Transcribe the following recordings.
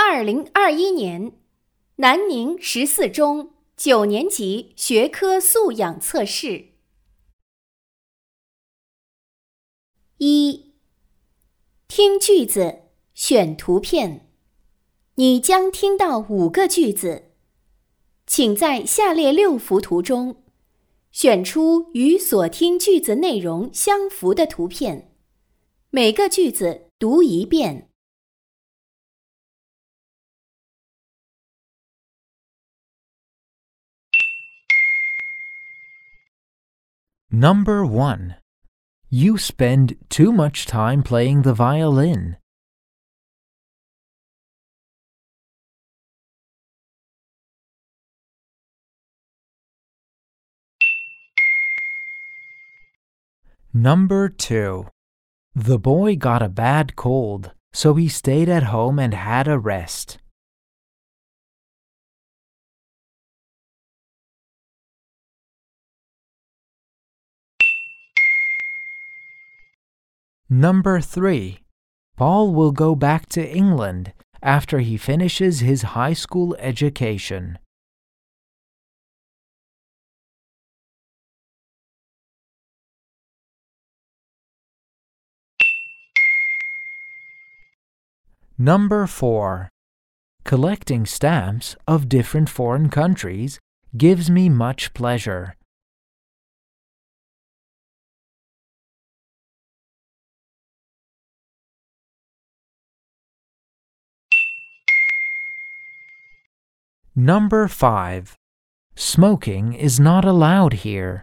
2021年南宁14中9年级学科素养测试。1. 听句子，选图片。你将听到5个句子，请在下列6幅图中选出与所听句子内容相符的图片，每个句子读一遍。 Number 1. You spend too much time playing the violin. Number 2. The boy got a bad cold, so he stayed at home and had a rest. Number 3. Paul will go back to England after he finishes his high school education. Number 4. Collecting stamps of different foreign countries gives me much pleasure. Number 5. Smoking is not allowed here.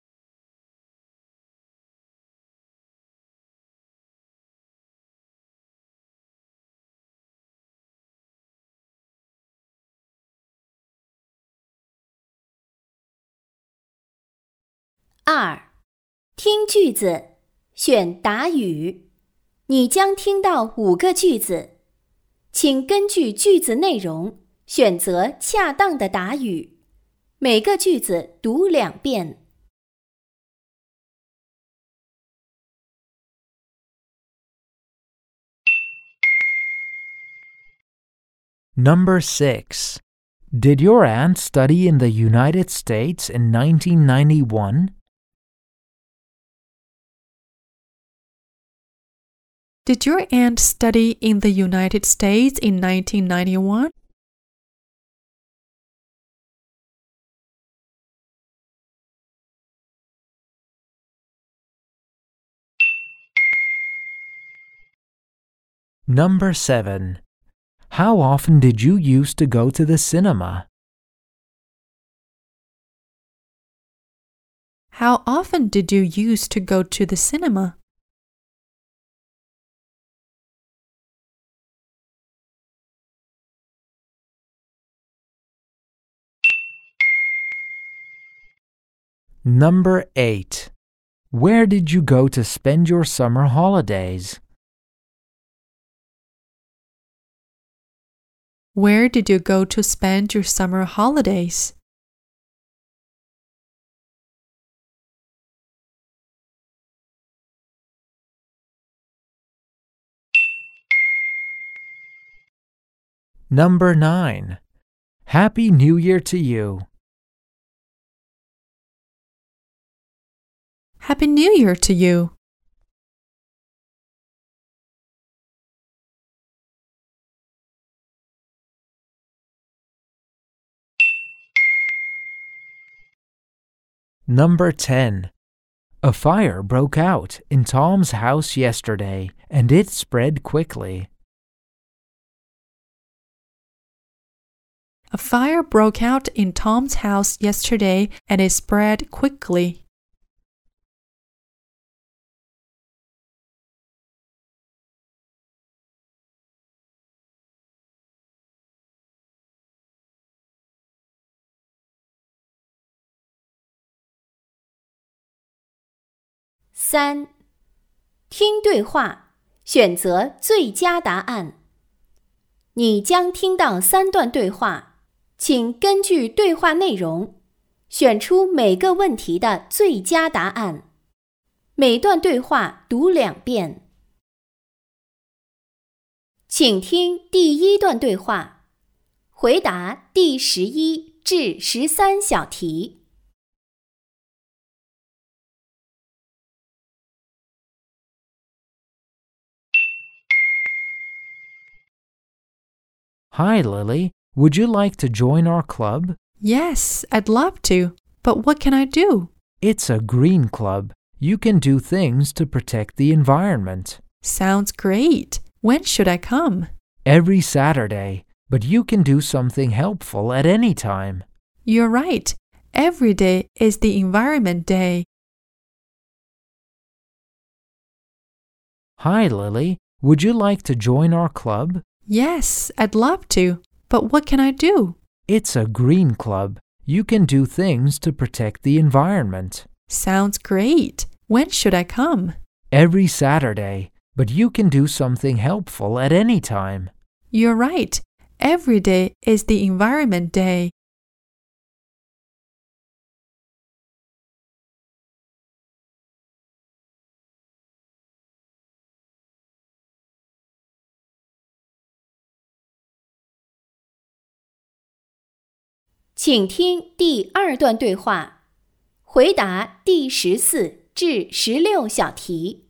2. 听句子，选答语。你将听到5个句子，请根据句子内容选择恰当的答语，每个句子读2遍。 Number 6. Did your aunt study in the United States in 1991? Did your aunt study in the United States in 1991? Number 7. How often did you used to go to the cinema? How often did you used to go to the cinema? Number 8. Where did you go to spend your summer holidays? Where did you go to spend your summer holidays? Number 9. Happy New Year to you. Happy New Year to you. Number 10. A fire broke out in Tom's house yesterday, and it spread quickly. A fire broke out in Tom's house yesterday and it spread quickly. 3. 听对话，选择最佳答案。你将听到3段对话，请根据对话内容选出每个问题的最佳答案。每段对话读2遍。 请听第一段对话，回答第11至13小题。 Hi, Lily. Would you like to join our club? Yes, I'd love to. But what can I do? It's a green club. You can do things to protect the environment. Sounds great. When should I come? Every Saturday, but you can do something helpful at any time. You're right. Every day is the Environment Day. Hi, Lily. Would you like to join our club? Yes, I'd love to. But what can I do? It's a green club. You can do things to protect the environment. Sounds great. When should I come? Every Saturday, but you can do something helpful at any time. You're right. Every day is the Environment Day. 请听第二段对话，回答第14至16小题。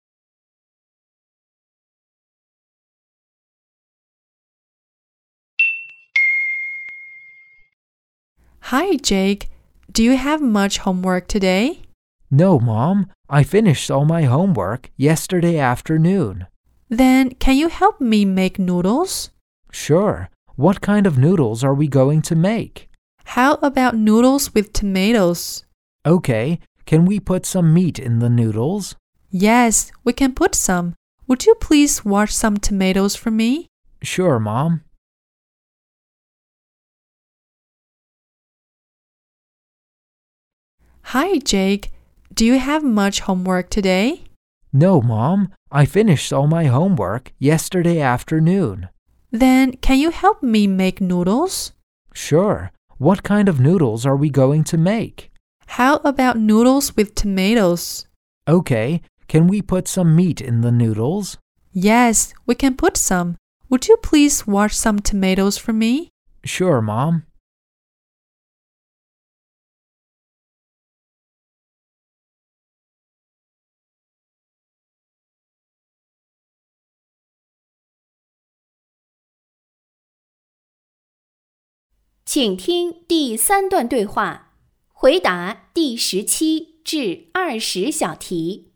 Hi, Jake. Do you have much homework today? No, Mom. I finished all my homework yesterday afternoon. Then can you help me make noodles? Sure. What kind of noodles are we going to make? How about noodles with tomatoes? Okay. Can we put some meat in the noodles? Yes, we can put some. Would you please wash some tomatoes for me? Sure, Mom. Hi, Jake. Do you have much homework today? No, Mom. I finished all my homework yesterday afternoon. Then can you help me make noodles? Sure. What kind of noodles are we going to make? How about noodles with tomatoes? Okay. Can we put some meat in the noodles? Yes, we can put some. Would you please wash some tomatoes for me? Sure, Mom. 请听第三段对话，回答第17至20小题。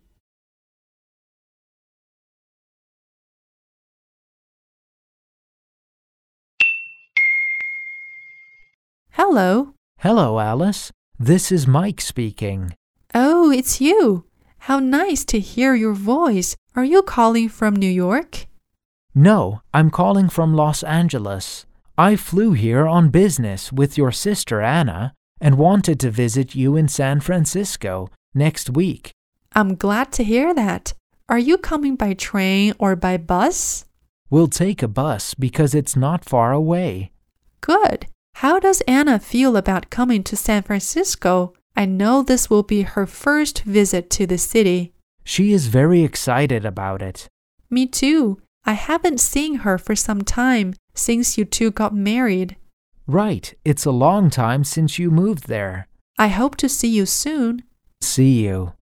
Hello. Hello, Alice. This is Mike speaking. Oh, it's you. How nice to hear your voice. Are you calling from New York? No, I'm calling from Los Angeles. I flew here on business with your sister Anna and wanted to visit you in San Francisco next week. I'm glad to hear that. Are you coming by train or by bus? We'll take a bus because it's not far away. Good. How does Anna feel about coming to San Francisco? I know this will be her first visit to the city. She is very excited about it. Me too. I haven't seen her for some time since you two got married. Right, it's a long time since you moved there. I hope to see you soon. See you.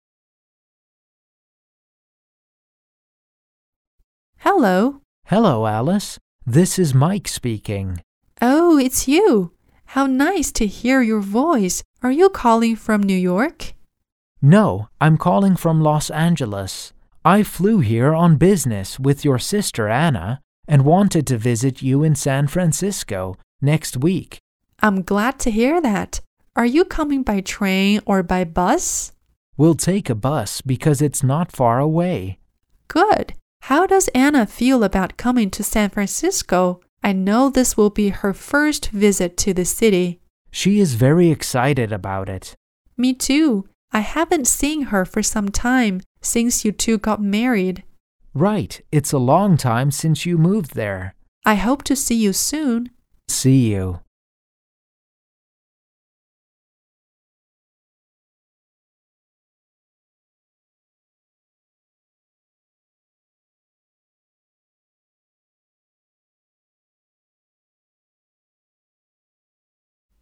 Hello. Hello, Alice. This is Mike speaking. Oh, it's you. How nice to hear your voice. Are you calling from New York? No, I'm calling from Los Angeles. I flew here on business with your sister Anna and wanted to visit you in San Francisco next week. I'm glad to hear that. Are you coming by train or by bus? We'll take a bus because it's not far away. Good. How does Anna feel about coming to San Francisco? I know this will be her first visit to the city. She is very excited about it. Me too. I haven't seen her for some time since you two got married. Right, it's a long time since you moved there. I hope to see you soon. See you.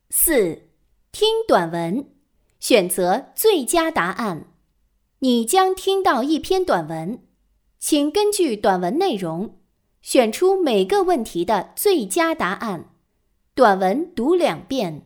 4. 听短文，选择最佳答案。你将听到一篇短文，请根据短文内容，选出每个问题的最佳答案。短文读2遍。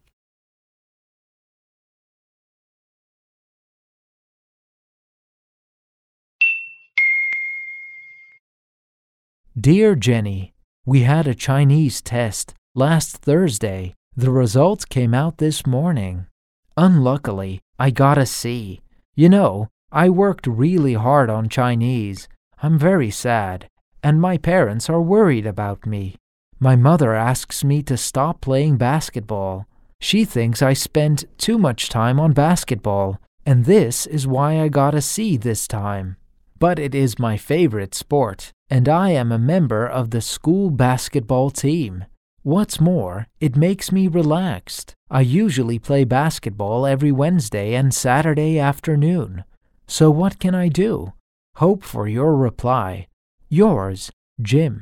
Dear Jenny, we had a Chinese test last Thursday. The results came out this morning. Unluckily, I got a C. You know, I worked really hard on Chinese. I'm very sad, and my parents are worried about me. My mother asks me to stop playing basketball. She thinks I spend too much time on basketball, and this is why I got a C this time. But it is my favorite sport, and I am a member of the school basketball team. What's more, it makes me relaxed. I usually play basketball every Wednesday and Saturday afternoon. So what can I do? Hope for your reply. Yours, Jim.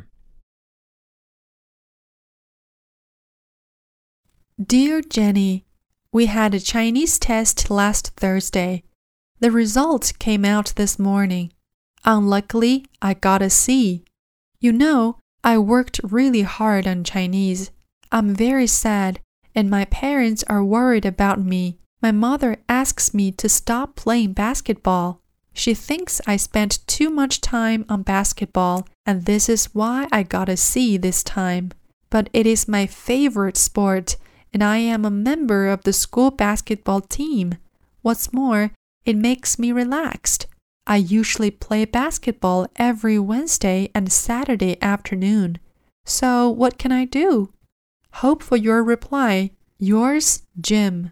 Dear Jenny, we had a Chinese test last Thursday. The results came out this morning. Unluckily, I got a C. You know, I worked really hard on Chinese. I'm very sad, and my parents are worried about me. My mother asks me to stop playing basketball. She thinks I spent too much time on basketball, and this is why I got a C this time. But it is my favorite sport, and I am a member of the school basketball team. What's more, it makes me relaxed. I usually play basketball every Wednesday and Saturday afternoon. So what can I do? Hope for your reply. Yours, Jim.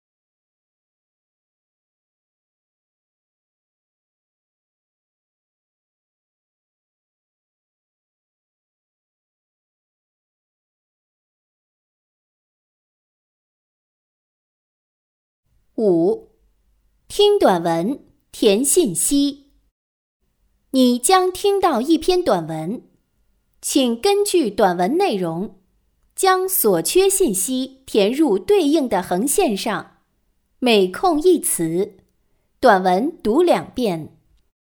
5. 听短文，填信息。你将听到一篇短文，请根据短文内容，将所缺信息填入对应的横线上，每空一词。短文读2遍。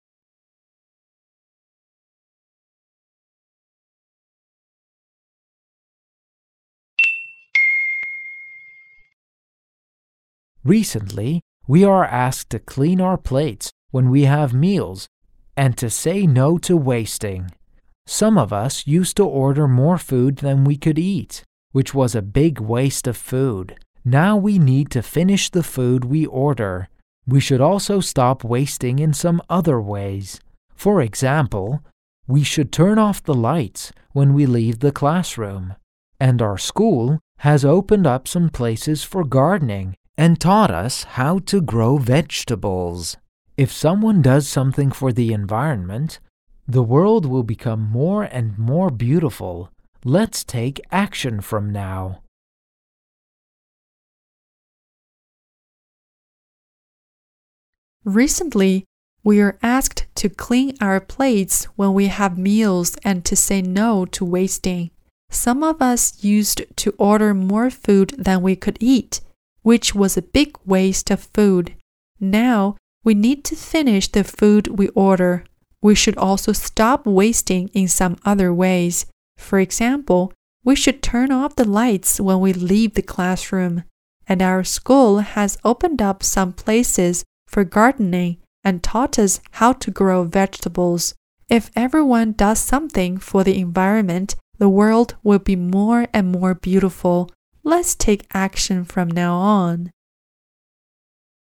Recently, we are asked to clean our plates when we have meals and to say no to wasting. Some of us used to order more food than we could eat, which was a big waste of food. Now we need to finish the food we order. We should also stop wasting in some other ways. For example, we should turn off the lights when we leave the classroom. And our school has opened up some places for gardening and taught us how to grow vegetables. If someone does something for the environment, the world will become more and more beautiful. Let's take action from now. Recently, we are asked to clean our plates when we have meals and to say no to wasting. Some of us used to order more food than we could eat, which was a big waste of food. Now, we need to finish the food we order. We should also stop wasting in some other ways. For example, we should turn off the lights when we leave the classroom. And our school has opened up some places for gardening and taught us how to grow vegetables. If everyone does something for the environment, the world will be more and more beautiful. Let's take action from now on.